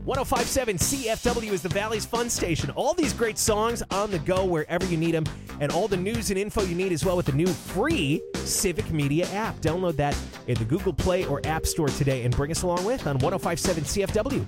1057 CFW is the Valley's fun station. All these great songs on the go wherever you need them, and all the news and info you need as well with the new free Civic Media app. Download that in the Google Play or App Store today and bring us along with on 1057 CFW.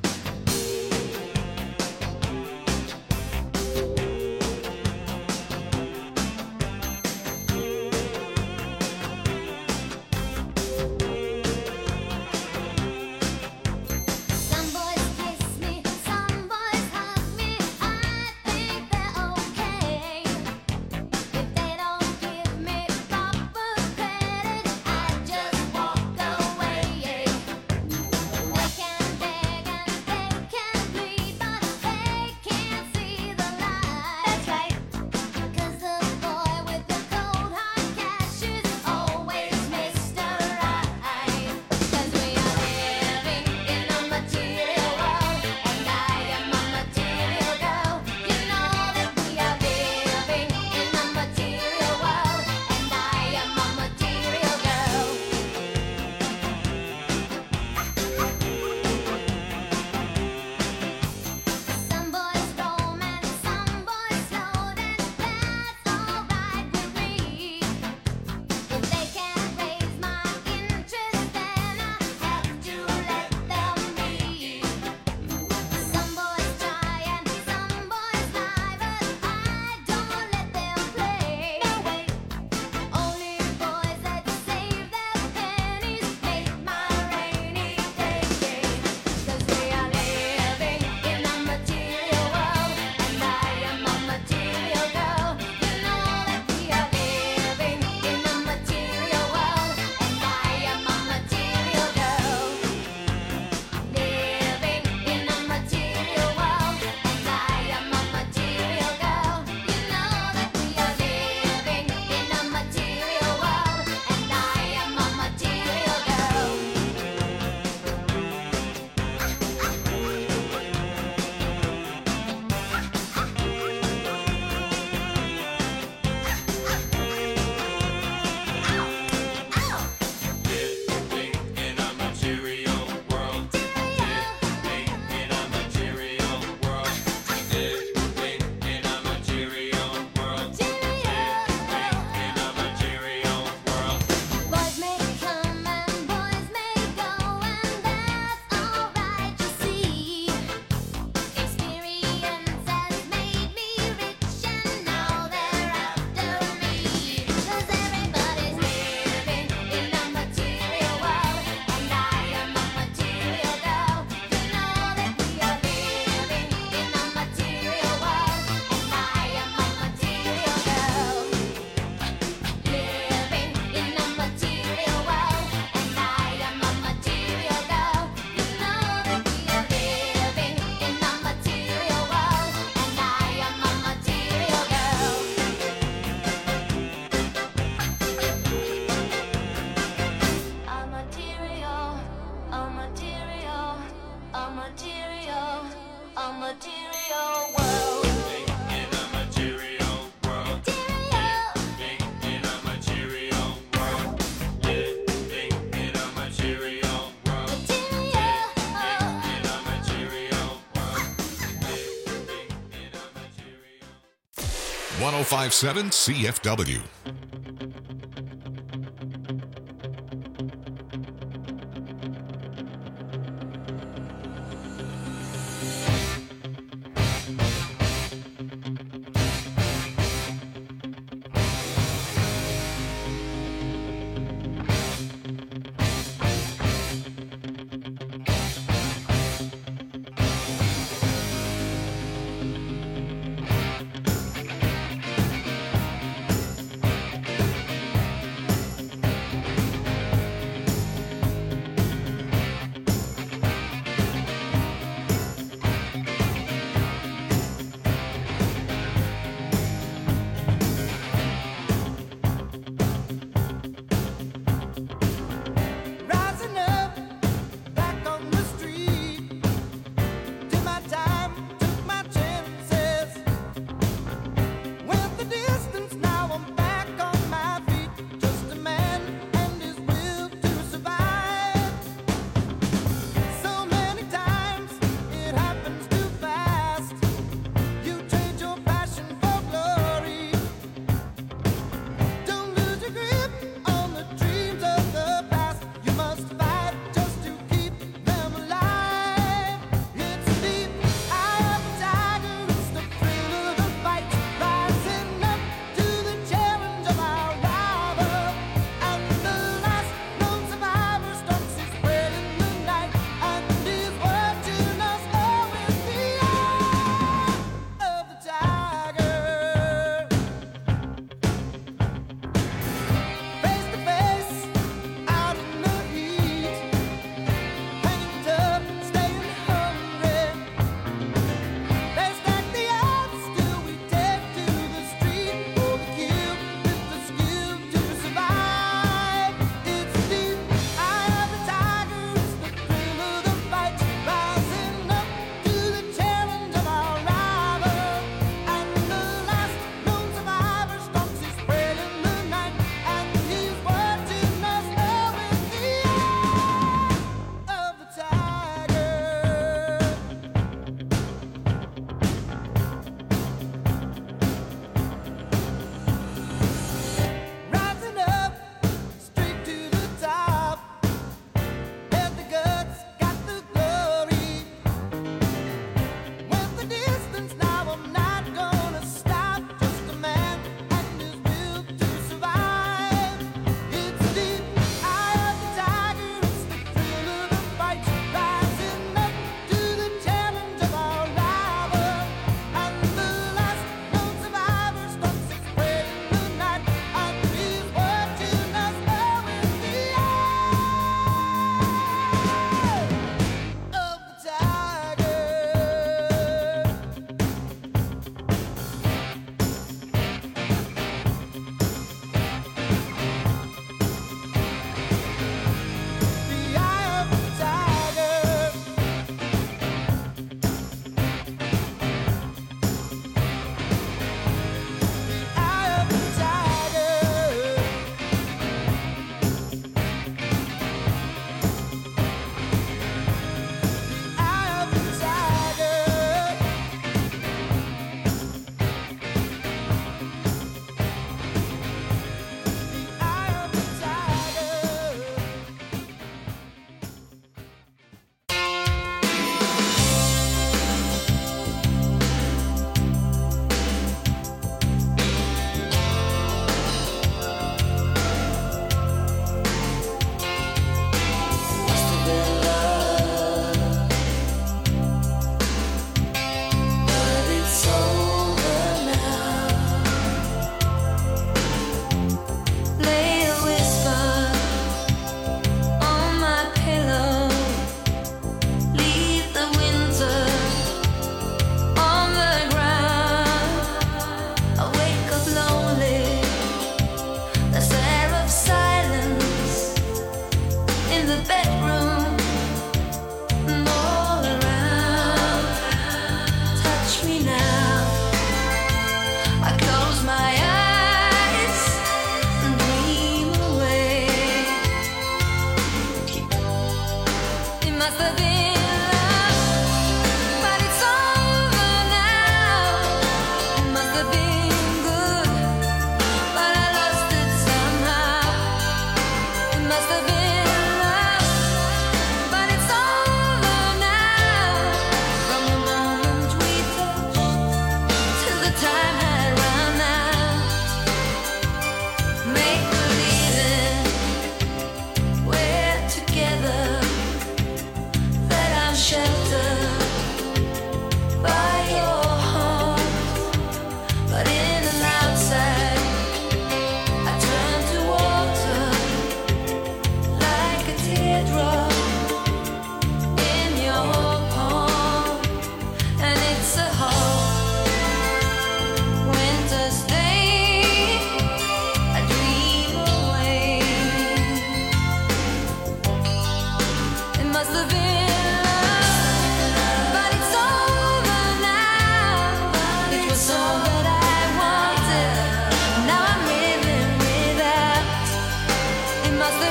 .1057 CFW.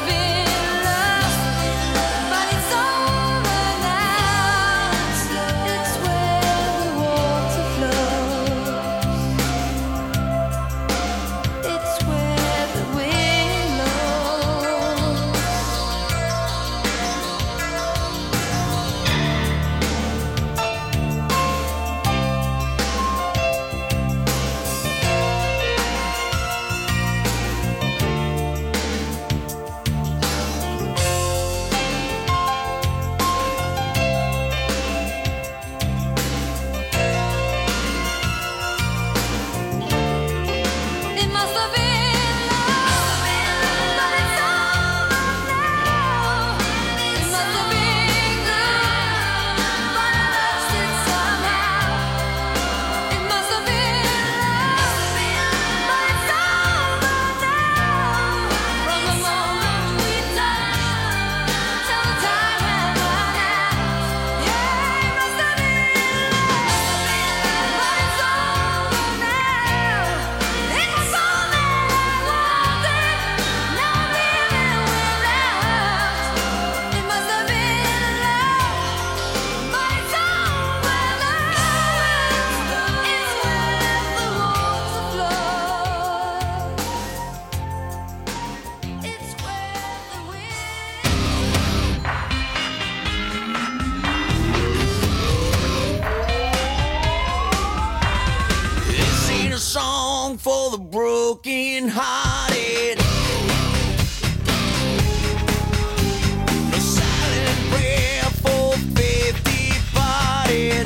For the broken hearted, a silent prayer for faith departed.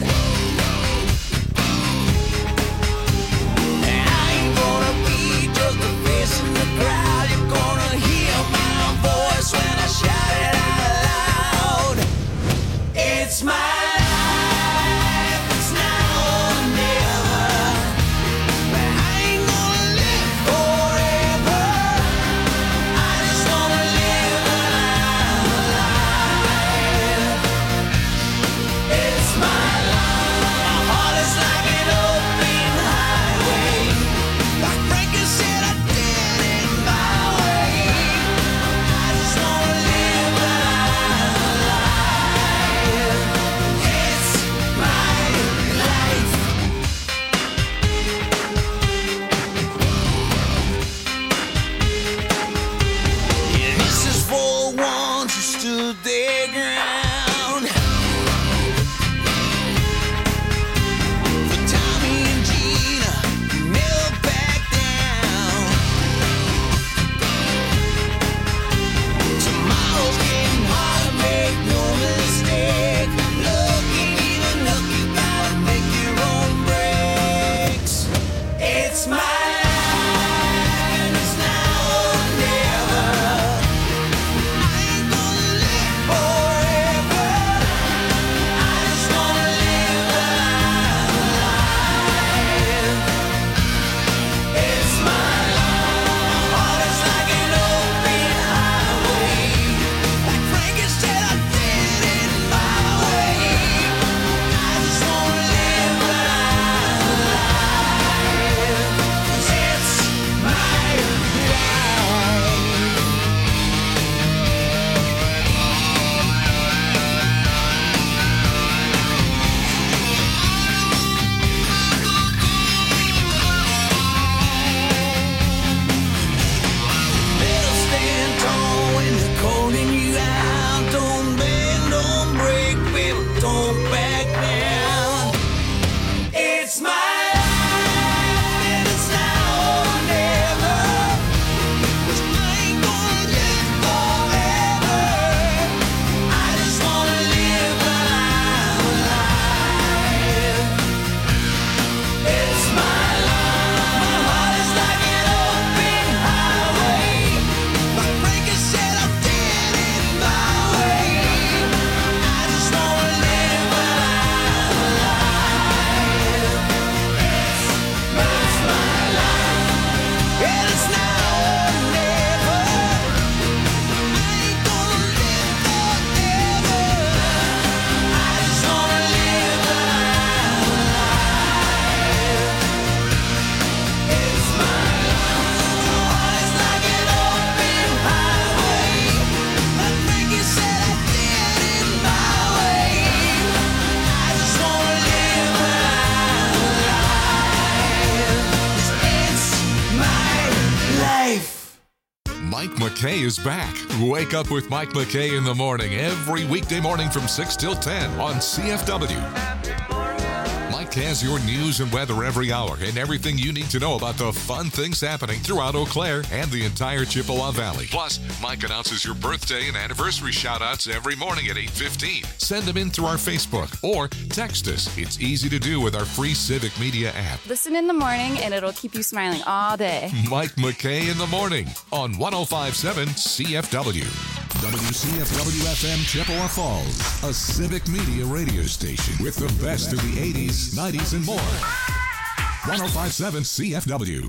I ain't gonna be just a face in the crowd. You're gonna hear my voice when I shout it out loud. It's my life, it's now or never. I ain't gonna live forever. I just wanna live alive. It's my life. My heart is like an open highway. Like Frankie said, I did it my way. I just wanna live alive. It's my life. Yeah, this is for the ones who stood their ground. For Tommy and Gina, who never backed down. Tomorrow's getting harder, make no mistake. Looking even look, you gotta make your own breaks. It's my life, and it's now or never. I ain't gonna live forever. McKay is back. Wake up with Mike McKay in the morning every weekday morning from 6 till 10 on CFW. Mike has your news and weather every hour and everything you need to know about the fun things happening throughout Eau Claire and the entire Chippewa Valley. Plus, Mike announces your birthday and anniversary shout-outs every morning at 8:15. Send them in through our Facebook or text us. It's easy to do with our free Civic Media app. Listen in the morning and it'll keep you smiling all day. Mike McKay in the morning on 105.7 CFW. WCFW-FM Chippewa Falls, a Civic Media radio station with the best of the 80s, 90s, and more. 105.7 CFW.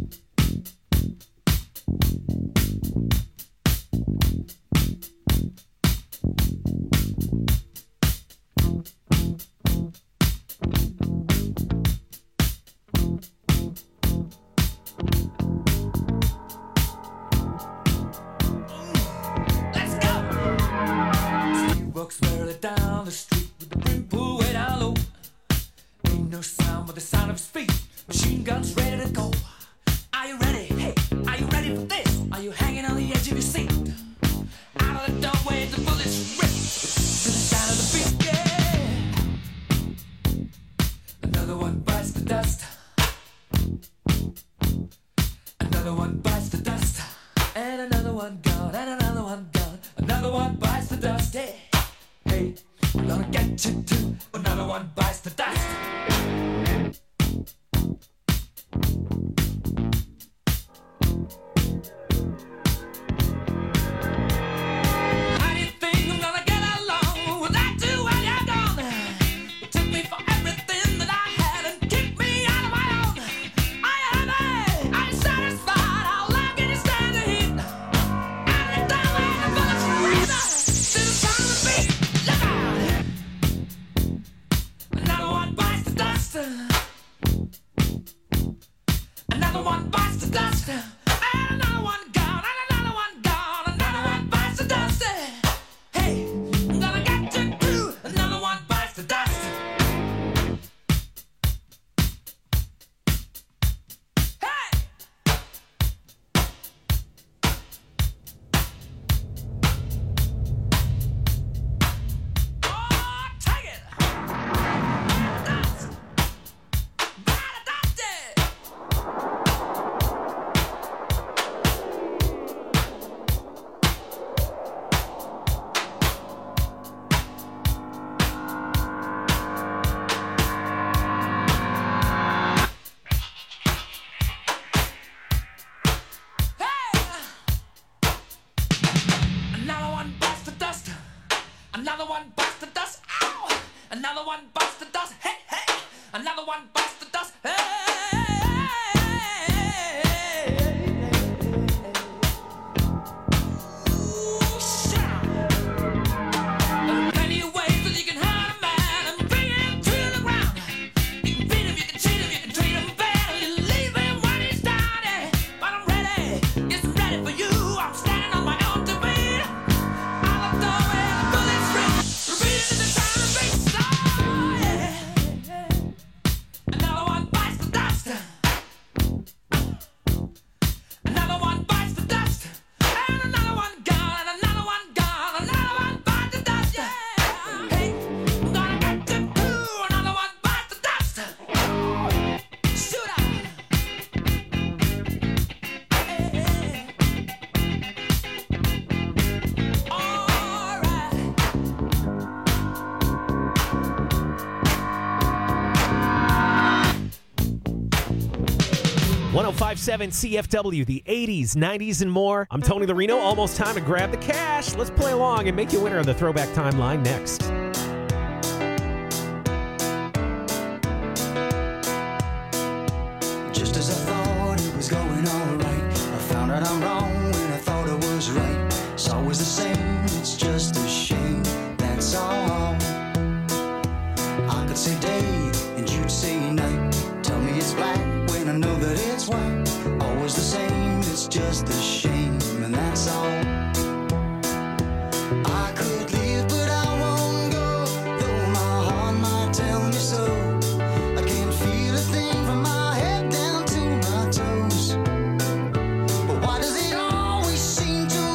Down the street with the brim pulled way down low. Ain't no sound but the sound of his feet. Machine guns ready to go. Are you ready? Hey, are you ready for this? Are you hanging on the edge of your seat? Out of the doorway, the bullets rip to the sound of the beat. Yeah. Another one bites the dust. Another one bites the dust. And another one gone. And another one gone. Another one bites the dust. Yeah. Hey, I'm gonna get you too. Another one bites the dust. How do you think I'm gonna get along without you when you're gone? You took me for everything that I had and kicked me out of my own. Are you happy? Are you satisfied? How long can you stand the heat? Out of the doorway, the bullets rip to the sound of the beat. Another one bites the dust. Another one bites the dust. And another one gone. And another one gone. Another one bites the dust. Hey, I'm gonna get you too. Another one bites the dust. Hey! Oh, take it! Dust! Bada dust it! 105.7 CFW, the 80s, 90s, and more. I'm Tony Larino. Almost time to grab the cash. Let's play along and make you a winner of the Throwback Timeline next. Just as I thought it was going all right, I found out I'm wrong when I thought I was right. It's always the same, it's just a shame, that's all. I could say day and you'd say night. Tell me it's black when I know that it's white. Always the same, it's just a shame, and that's all. I could leave, but I won't go, though my heart might tell me so. I can't feel a thing from my head down to my toes. But why does it always seem to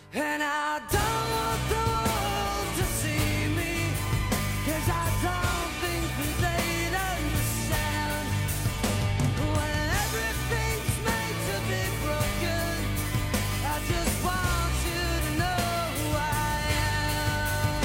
And I don't want the world to see me, 'cause I don't think that they'd understand. When everything's made to be broken, I just want you to know who I am.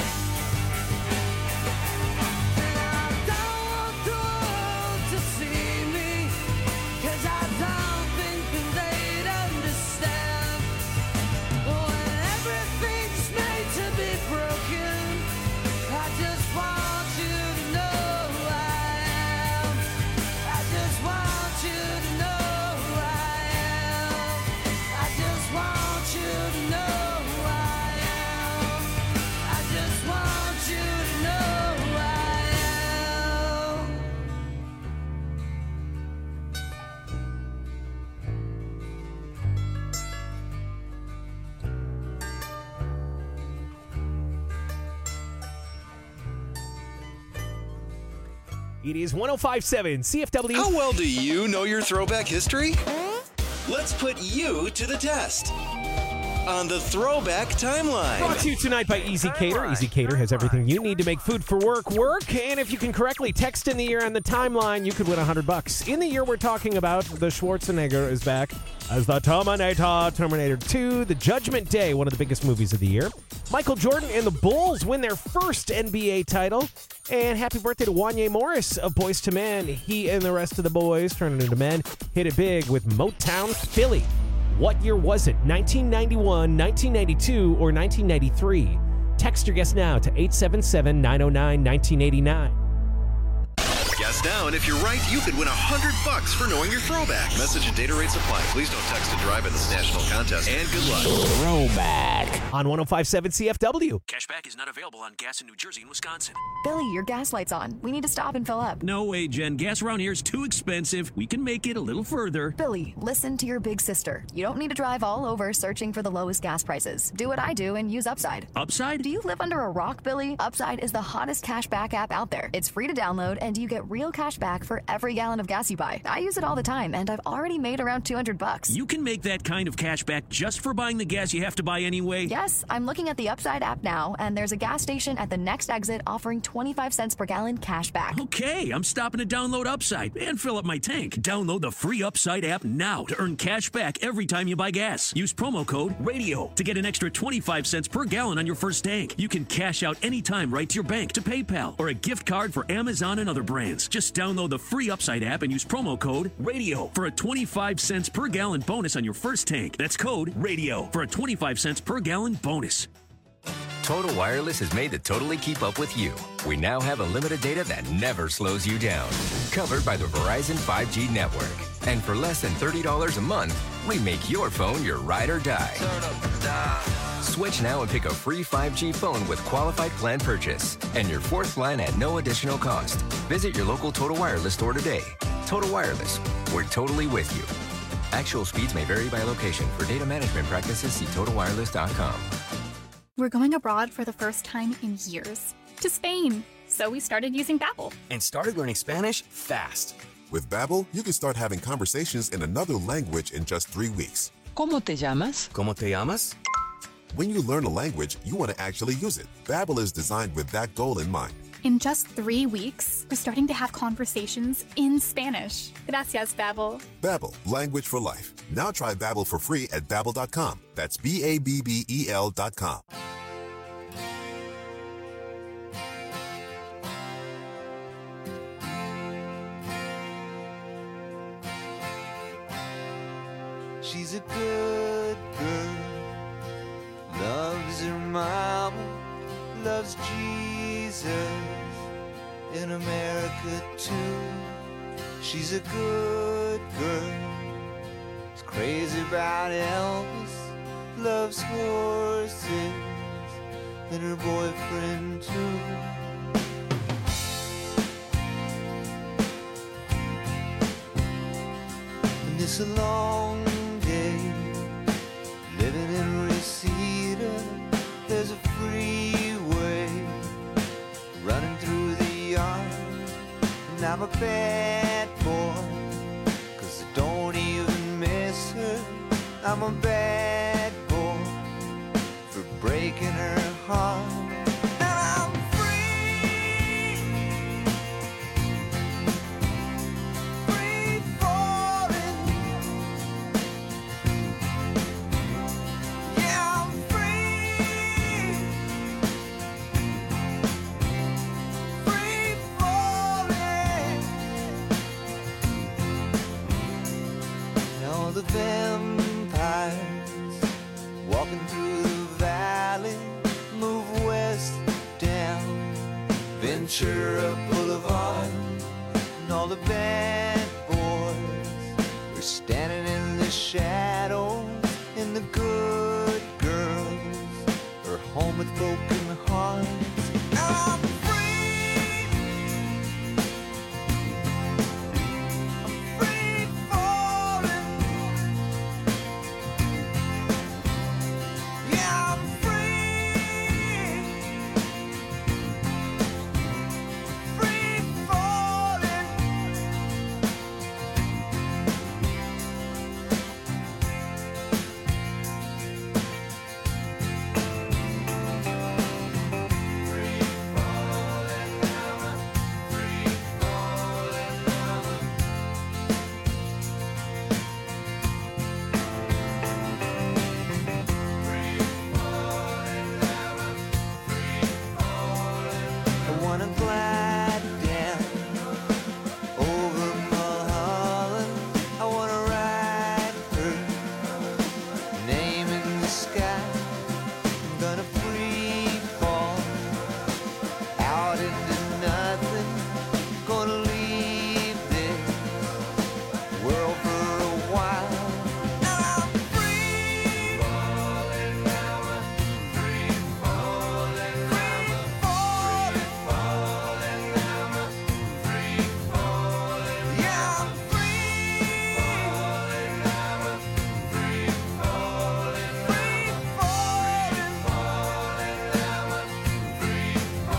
And I don't want the world to see me, 'cause I don't think that they'd understand. When everything's made to be broken, I just want you to know who I am. I just want you to know who I am. I just want you to know who I am. I just want you to know who I am. It is 105.7 CFW. How well do you know your throwback history? Let's put you to the test on the Throwback Timeline. Brought to you tonight by Easy Cater. Easy Cater has everything you need to make food for work. And if you can correctly text in the year on the timeline, you could win $100. In the year we're talking about, the Schwarzenegger is back as the Terminator, Terminator 2, The Judgment Day, one of the biggest movies of the year. Michael Jordan and the Bulls win their first NBA title. And happy birthday to Wanya Morris of Boyz II Men. He and the rest of the boys, turning into men, hit it big with Motown Philly. What year was it? 1991, 1992, or 1993? Text your guess now to 877-909-1989. Guess now, and if you're right, you could win $100 for knowing your throwback. Message and data rates apply. Please don't text and drive in this national contest. And good luck. Throwback on 105.7 CFW. Cashback is not available on gas in New Jersey and Wisconsin. Billy, your gas light's on. We need to stop and fill up. No way, Jen. Gas around here is too expensive. We can make it a little further. Billy, listen to your big sister. You don't need to drive all over searching for the lowest gas prices. Do what I do and use Upside. Upside? Do you live under a rock, Billy? Upside is the hottest cashback app out there. It's free to download, and you get real cash back for every gallon of gas you buy. I use it all the time, and I've already made around $200. You can make that kind of cash back just for buying the gas you have to buy anyway? Yes, I'm looking at the Upside app now, and there's a gas station at the next exit offering 25 cents per gallon cash back. Okay, I'm stopping to download Upside and fill up my tank. Download the free Upside app now to earn cash back every time you buy gas. Use promo code RADIO to get an extra 25 cents per gallon on your first tank. You can cash out anytime right to your bank, to PayPal, or a gift card for Amazon and other brands. Just download the free Upside app and use promo code RADIO for a 25 cents per gallon bonus on your first tank. That's code RADIO for a 25 cents per gallon bonus. Total Wireless is made to totally keep up with you. We now have unlimited data that never slows you down. Covered by the Verizon 5G network. And for less than $30 a month, we make your phone your ride or die. Switch now and pick a free 5G phone with qualified plan purchase. And your fourth line at no additional cost. Visit your local Total Wireless store today. Total Wireless, we're totally with you. Actual speeds may vary by location. For data management practices, see TotalWireless.com. We're going abroad for the first time in years. To Spain. So we started using Babbel. And started learning Spanish fast. With Babbel, you can start having conversations in another language in just 3 weeks. ¿Cómo te llamas? ¿Cómo te llamas? When you learn a language, you want to actually use it. Babbel is designed with that goal in mind. In just 3 weeks, we're starting to have conversations in Spanish. Gracias, Babbel. Babbel, language for life. Now try Babbel for free at Babbel.com. That's BABBEL.com. She's a good girl, loves her mama, loves Jesus, in America too. She's a good girl, is crazy about Elvis, loves horses, and her boyfriend too. And it's a long day, living in Reseda. There's a freeway running through the yard. And I'm a bad boy, 'cause I don't even miss her. I'm a bad boy, heart. And I'm free, free falling. Yeah, I'm free, free falling. Now the vampires walking through the valley move west down Ventura Boulevard, and all the bad boys are standing in the shadows, and the good girls are home with broken hearts. I'm free, I'm free falling. Yeah, I'm free, free falling. I wanna glide down over Mulholland. I wanna write her name in the sky. I'm gonna free fall out into nothing. Gonna leave this world for a while. And I'm free, falling down, free falling, free falling, falling down, free falling. Yeah, I'm free, falling down, free falling, free falling, falling down, free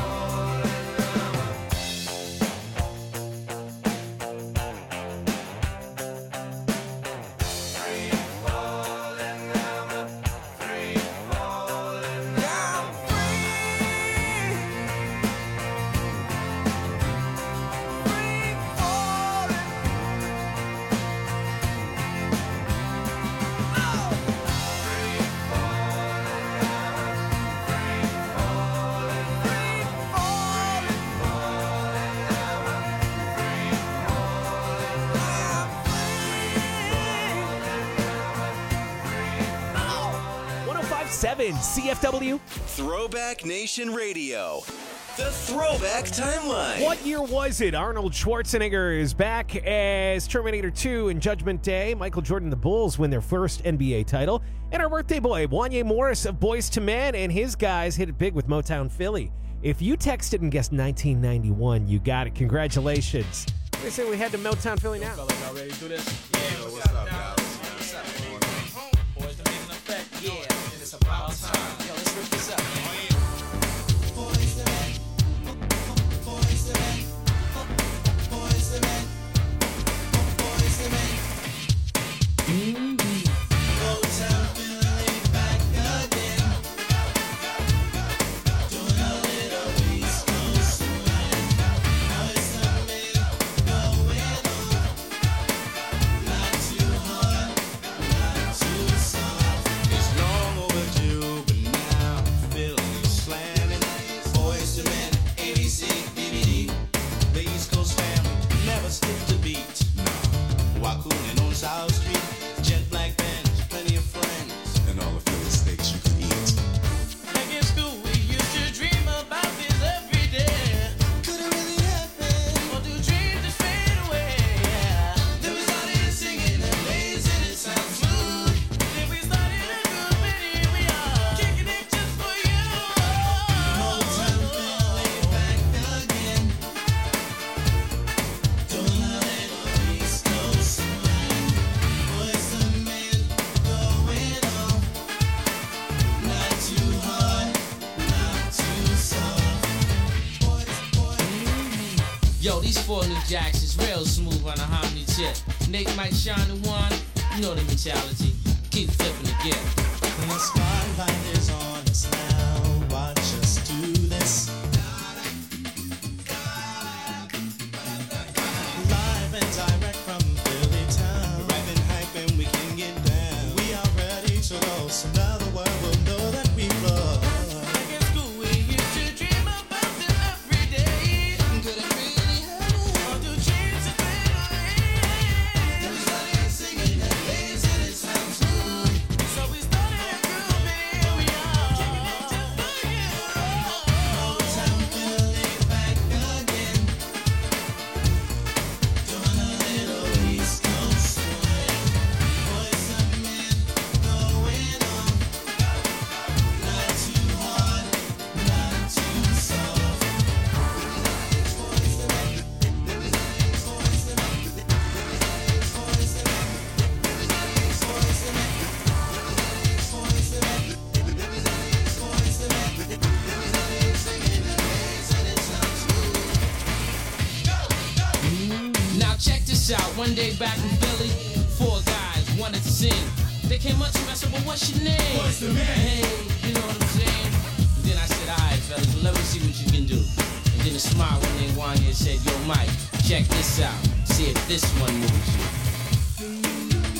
CFW. Throwback Nation Radio. The Throwback Timeline. What year was it? Arnold Schwarzenegger is back as Terminator 2 and Judgment Day. Michael Jordan and the Bulls win their first NBA title. And our birthday boy, Wanye Morris of Boyz II Men, and his guys hit it big with Motown Philly. If you texted and guessed 1991, you got it. Congratulations. They say we head to Motown Philly now. Fellas, y'all ready to do this? Yeah, what's up, guys? Boys, the main effect. Yeah, and it's about time. Yo, let's rip this up. Yo, these four new jacks is real smooth on a harmony chip. Nate might shine the one, you know the mentality. Keep flipping the gift. The spotlight is on us now. Watch from Philly town. We're rapping hype and we can get down. We are ready to roll, so now the world will know that we flow. Back in school we used to dream about them every day. Could it really happen? All to change the everybody singing that bass and it sounds good. So we started a group and here we are. Kicking it just for you. Motown Philly back again. Doing a little East Coast swing. Boys and men going on. Not too hard, not too soft. Now check this out. One day back in Philly, 4 guys wanted to sing. They came up to me, I said, well, what's your name? What's the man? Hey, you know what I'm saying? Then I said, all right, fellas, well, let me see what you can do. And then a smile when they won here said, yo, Mike, check this out. See if this one moves you.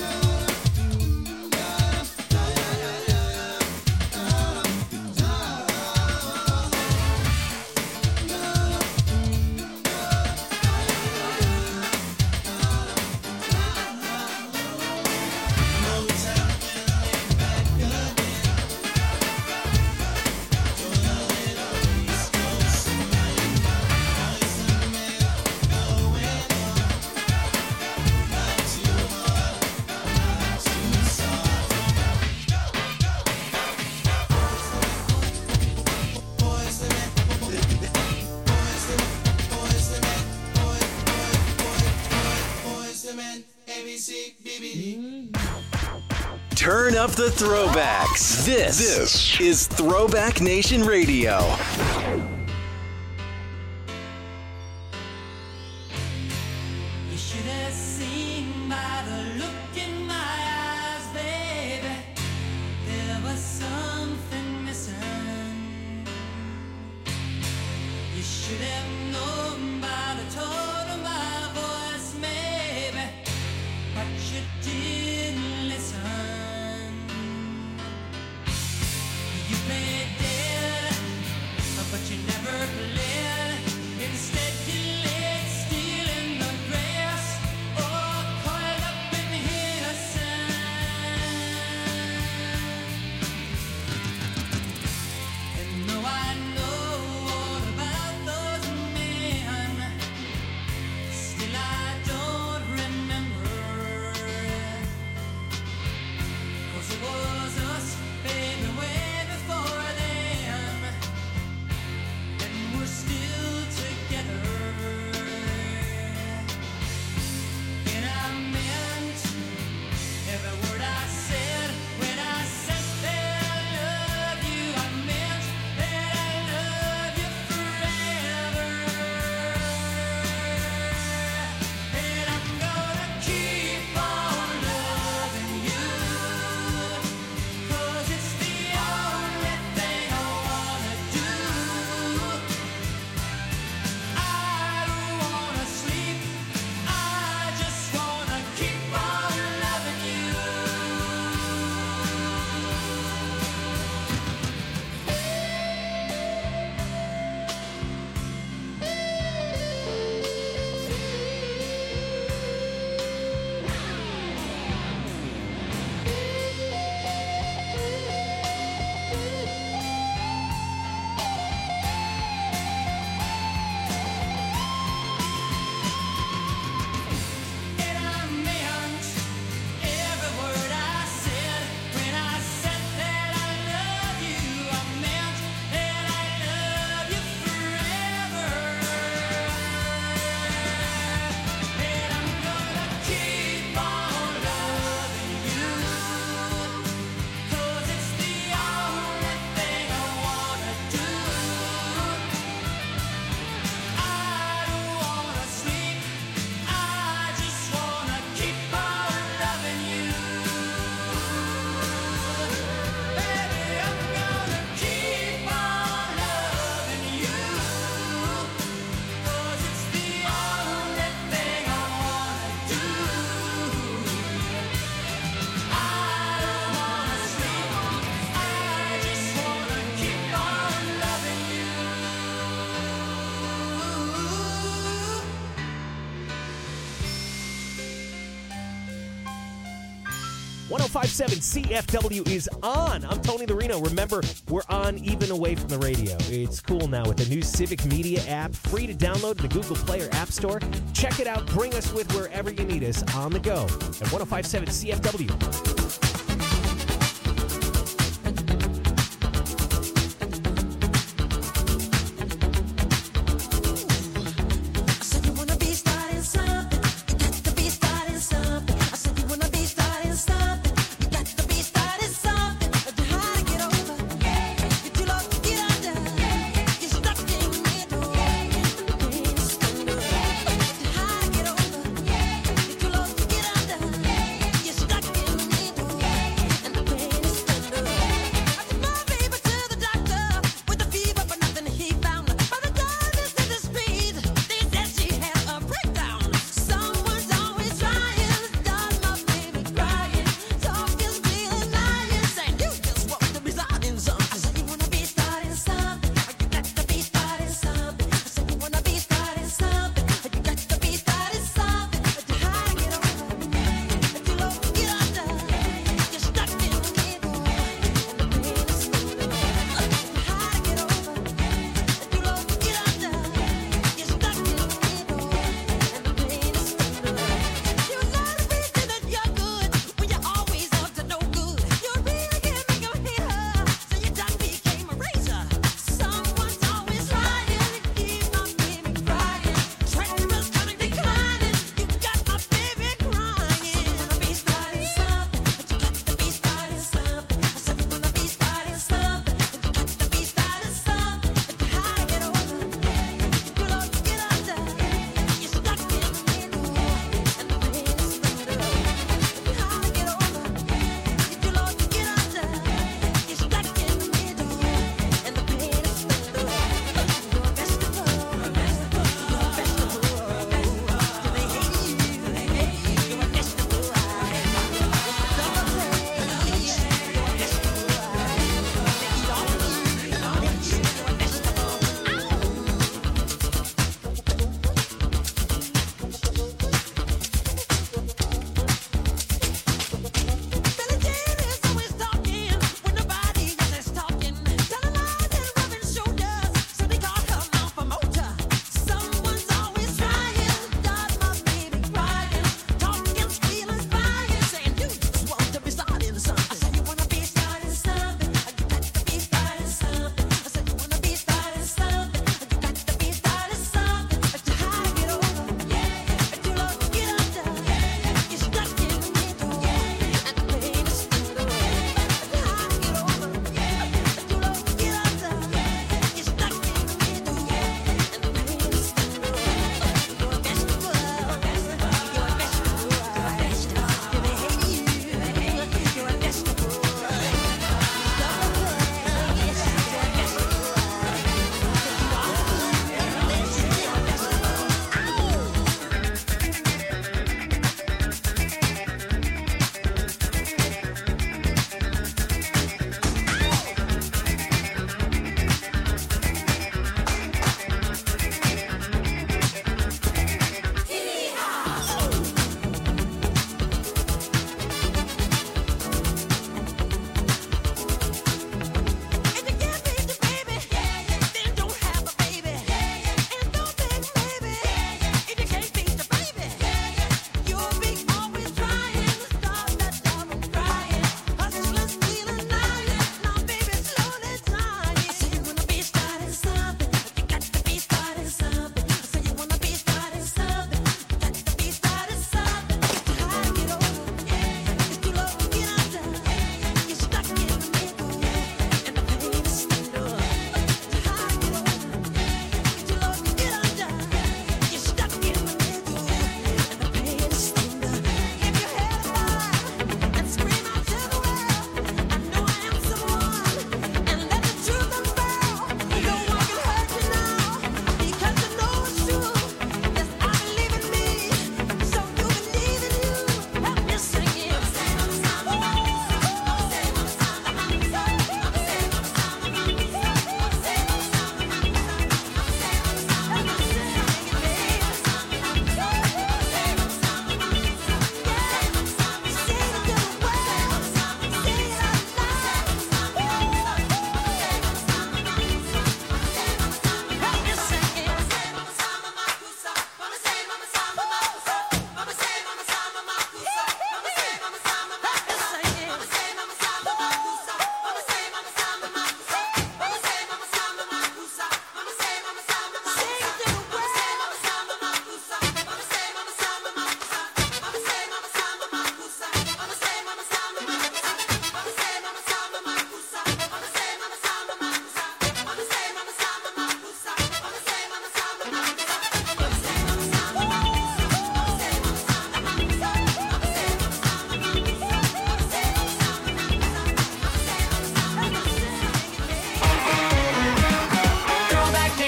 Turn up the throwbacks. This is Throwback Nation Radio. You should have seen by the look in my eyes, baby. There was something missing. You should have known by the tone of my voice, maybe. But you didn't listen. You played dead, but you 105.7 CFW is on. I'm Tony Lorino. Remember, we're on even away from the radio. It's cool now with the new Civic Media app, free to download in the Google Play or App Store. Check it out. Bring us with wherever you need us on the go at 105.7 CFW.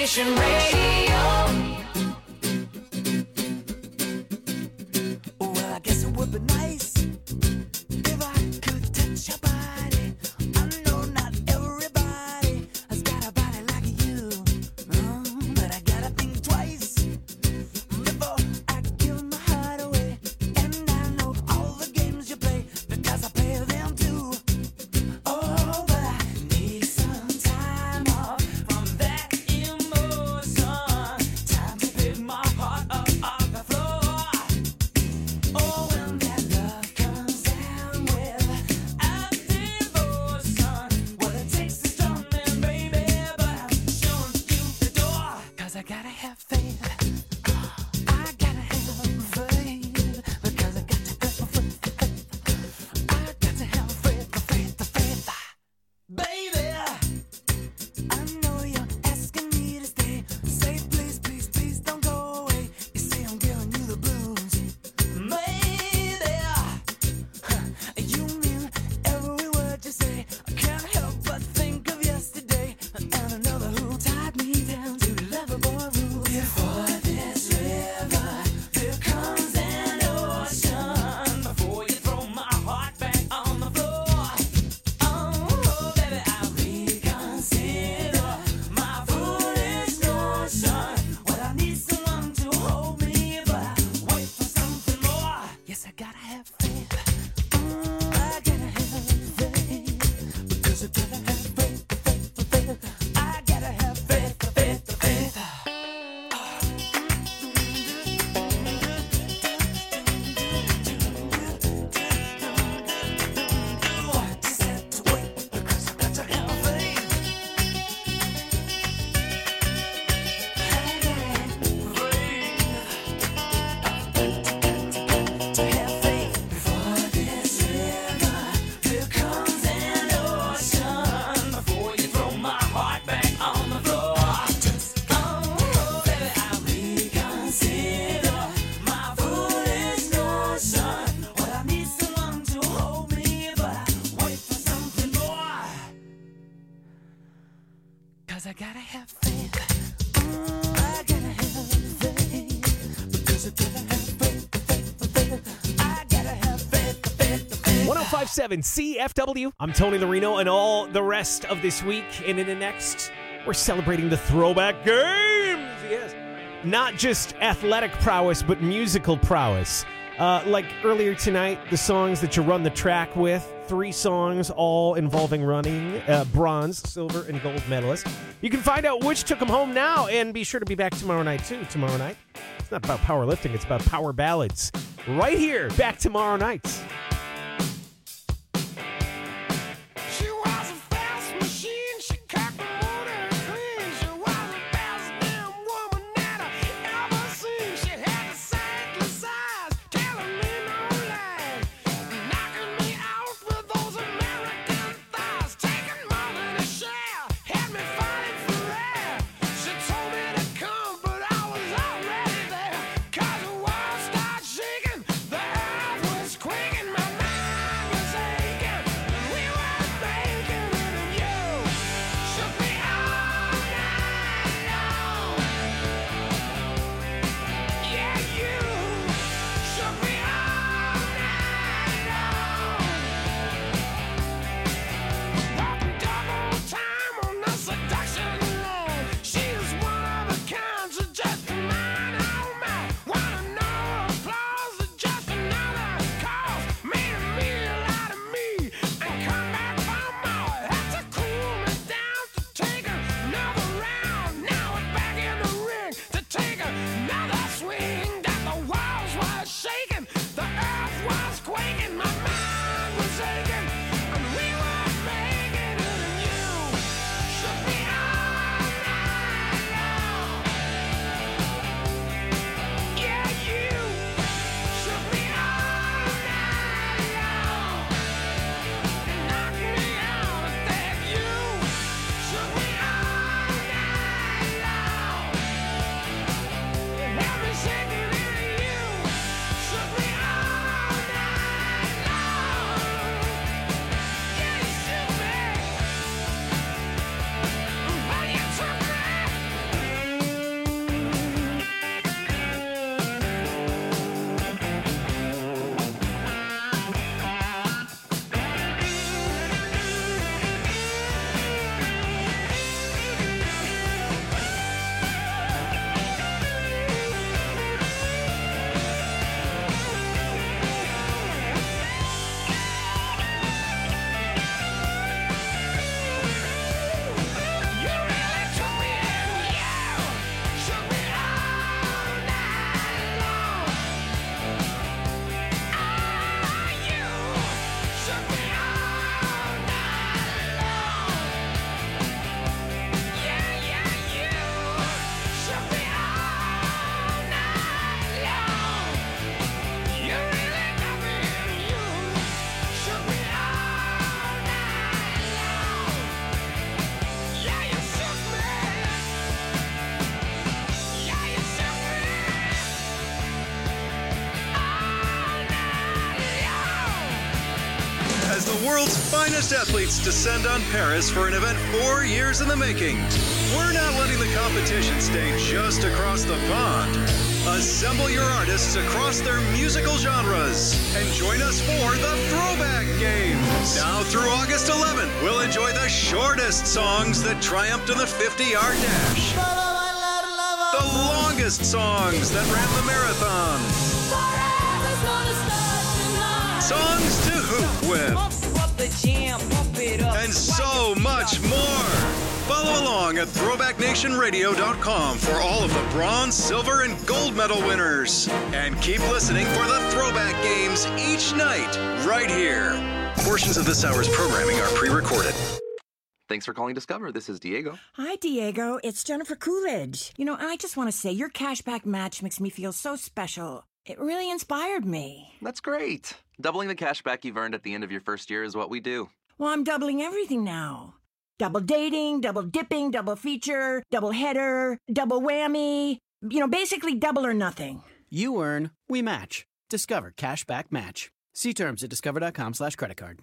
Station Radio. Well, I guess it would be nice if I could touch your body. I know not everybody has got a body like you, but I gotta think twice before I give my heart away. And I know all the games you play because I play them too. Oh, but I need some time off from that emotion. Time to pick my heart up off the floor. Oh, when that love comes down with a devotion, well, it takes a storming, baby, but I'm showing you the door. 'Cause I gotta have faith. I gotta have faith. Because I got to have faith. I got to have faith. Baby, I know you're asking me to stay. Say please, please, please don't go away. You say I'm giving you the blues. Maybe you mean every word you say. I can't help but think of yesterday and another who tied me down to lovable rules. Before this river, there comes an ocean. Before you throw my heart back on the floor. Oh, baby, I reconsider my foolish notion. Well, I need someone to hold me, but I wait for something more. Yes, I gotta have faith. I gotta have faith. Because I gotta have faith. I gotta have faith. Just have to wait because I got to have faith. To have faith. Before this river, there comes an ocean. Before you throw my heart back on the floor. Oh, baby, I reconsider my foolish notion. Well, I need someone to hold me, but I wait for something more. 'Cause I gotta have faith. I gotta have faith. Because I gotta have faith. I gotta have faith. 1057 CFW. I'm Tony Larino, and all the rest of this week and in the next, we're celebrating the throwback games. Yes. Not just athletic prowess, but musical prowess. Like earlier tonight, the songs that you run the track with, 3 songs, all involving running, bronze, silver, and gold medalists. You can find out which took them home now, and be sure to be back tomorrow night, too. Tomorrow night, it's not about powerlifting, it's about power ballads. Right here, back tomorrow night. She was a fast machine. She cocked the motor clean. She was the best damn woman that I ever seen. She had the saintly size, telling me no lies, knocking me out with those American thighs, taking more than a share, had me fighting for air. She told me to come, but I was already there. 'Cause the world started shaking, the earth was quaking. as the world's finest athletes descend on Paris for an event 4 years in the making. We're not letting the competition stay just across the pond. Assemble your artists across their musical genres and join us for the Throwback Games. Now through August 11th, we'll enjoy the shortest songs that triumphed in the 50-yard dash, the longest songs that ran the marathon, songs to hoop with, and so much more. Follow along at ThrowbackNationRadio.com for all of the bronze, silver, and gold medal winners. And keep listening for the Throwback Games each night, right here. Portions of this hour's programming are pre-recorded. Thanks for calling Discover. This is Diego. Hi, Diego. It's Jennifer Coolidge. You know, I just want to say your cashback match makes me feel so special. It really inspired me. That's great. Doubling the cashback you've earned at the end of your first year is what we do. Well, I'm doubling everything now. Double dating, double dipping, double feature, double header, double whammy. You know, basically double or nothing. You earn, we match. Discover Cashback Match. See terms at discover.com/creditcard.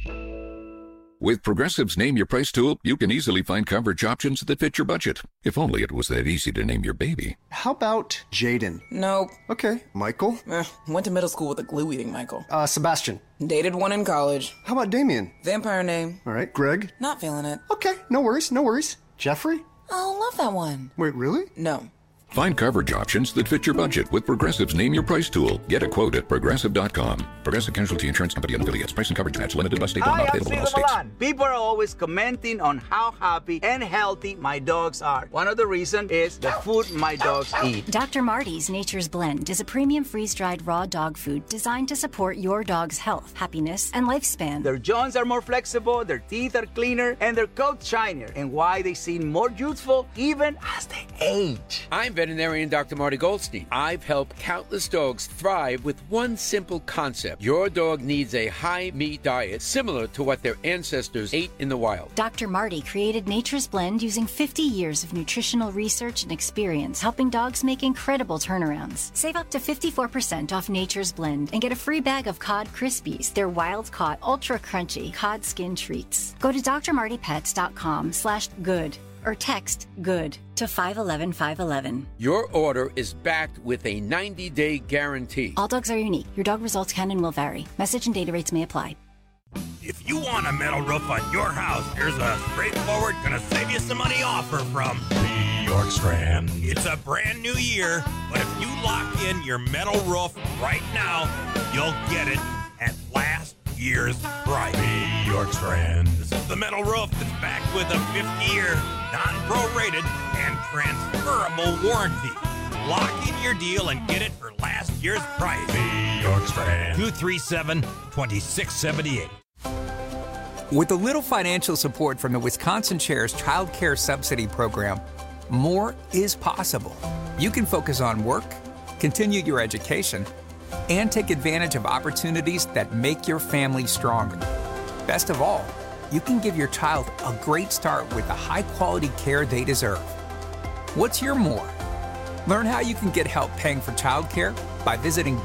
With Progressive's Name Your Price tool, you can easily find coverage options that fit your budget. If only it was that easy to name your baby. How about Jaden? Nope. Okay. Michael? Went to middle school with a glue-eating Michael. Sebastian? Dated one in college. How about Damien? Vampire name. All right. Greg? Not feeling it. Okay. No worries. No worries. Jeffrey? Oh, love that one. Wait, really? No. Find coverage options that fit your budget with Progressive's Name Your Price tool. Get a quote at Progressive.com. Progressive Casualty Insurance Company and affiliates. Price and coverage match limited by state law. Not available in all states. People are always commenting on how happy and healthy my dogs are. One of the reasons is the food my dogs eat. Dr. Marty's Nature's Blend is a premium freeze-dried raw dog food designed to support your dog's health, happiness, and lifespan. Their joints are more flexible, their teeth are cleaner, and their coats shinier. And why they seem more youthful even as they age. I'm veterinarian Dr. Marty Goldstein. I've helped countless dogs thrive with one simple concept. Your dog needs a high-meat diet similar to what their ancestors ate in the wild. Dr. Marty created Nature's Blend using 50 years of nutritional research and experience, helping dogs make incredible turnarounds. Save up to 54% off Nature's Blend and get a free bag of Cod Krispies, their wild-caught, ultra-crunchy cod skin treats. Go to drmartypets.com/good or text GOOD to 511-511. Your order is backed with a 90-day guarantee. All dogs are unique. Your dog results can and will vary. Message and data rates may apply. If you want a metal roof on your house, here's a straightforward, gonna save you some money offer from the York Strand. It's a brand new year, but if you lock in your metal roof right now, you'll get it at last year's price. The York Strand. This is the metal roof that's backed with a 50-year, non-prorated, and transferable warranty. Lock in your deal and get it for last year's price. The York Strand. 237-2678. With a little financial support from the Wisconsin Chair's Child Care Subsidy Program, more is possible. You can focus on work, continue your education, and take advantage of opportunities that make your family stronger. Best of all, you can give your child a great start with the high-quality care they deserve. What's your more? Learn how you can get help paying for childcare by visiting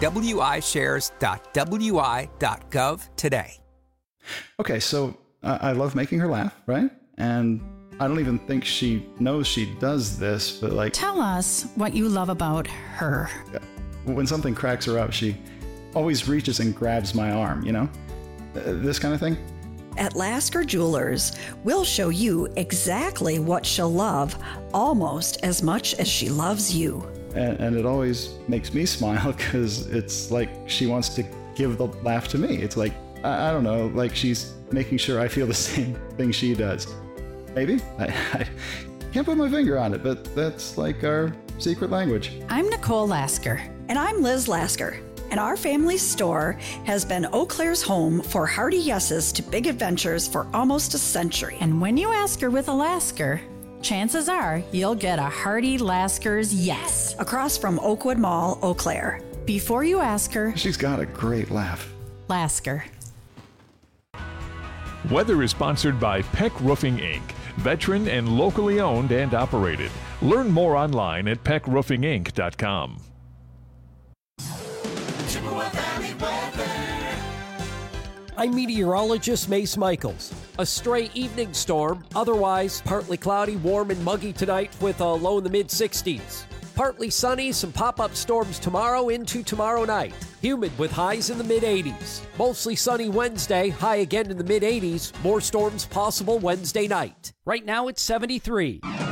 wishares.wi.gov today. Okay, so I love making her laugh, right? And I don't even think she knows she does this, but like... Tell us what you love about her. When something cracks her up, she always reaches and grabs my arm, you know? This kind of thing. At Lasker Jewelers, we'll show you exactly what she'll love almost as much as she loves you. And it always makes me smile because it's like she wants to give the laugh to me. It's like, I don't know, like she's making sure I feel the same thing she does. Maybe? I can't put my finger on it, but that's like our secret language. I'm Nicole Lasker. And I'm Liz Lasker. And our family's store has been Eau Claire's home for hearty yeses to big adventures for almost a century. And when you ask her with a Lasker, chances are you'll get a hearty Lasker's yes. Across from Oakwood Mall, Eau Claire. Before you ask her, she's got a great laugh. Lasker. Weather is sponsored by Peck Roofing, Inc., veteran and locally owned and operated. Learn more online at peckroofinginc.com. I'm meteorologist Mace Michaels. A stray evening storm, otherwise partly cloudy, warm and muggy tonight with a low in the mid-60s. Partly sunny, some pop-up storms tomorrow into tomorrow night. Humid with highs in the mid-80s. Mostly sunny Wednesday, high again in the mid-80s. More storms possible Wednesday night. Right now it's 73.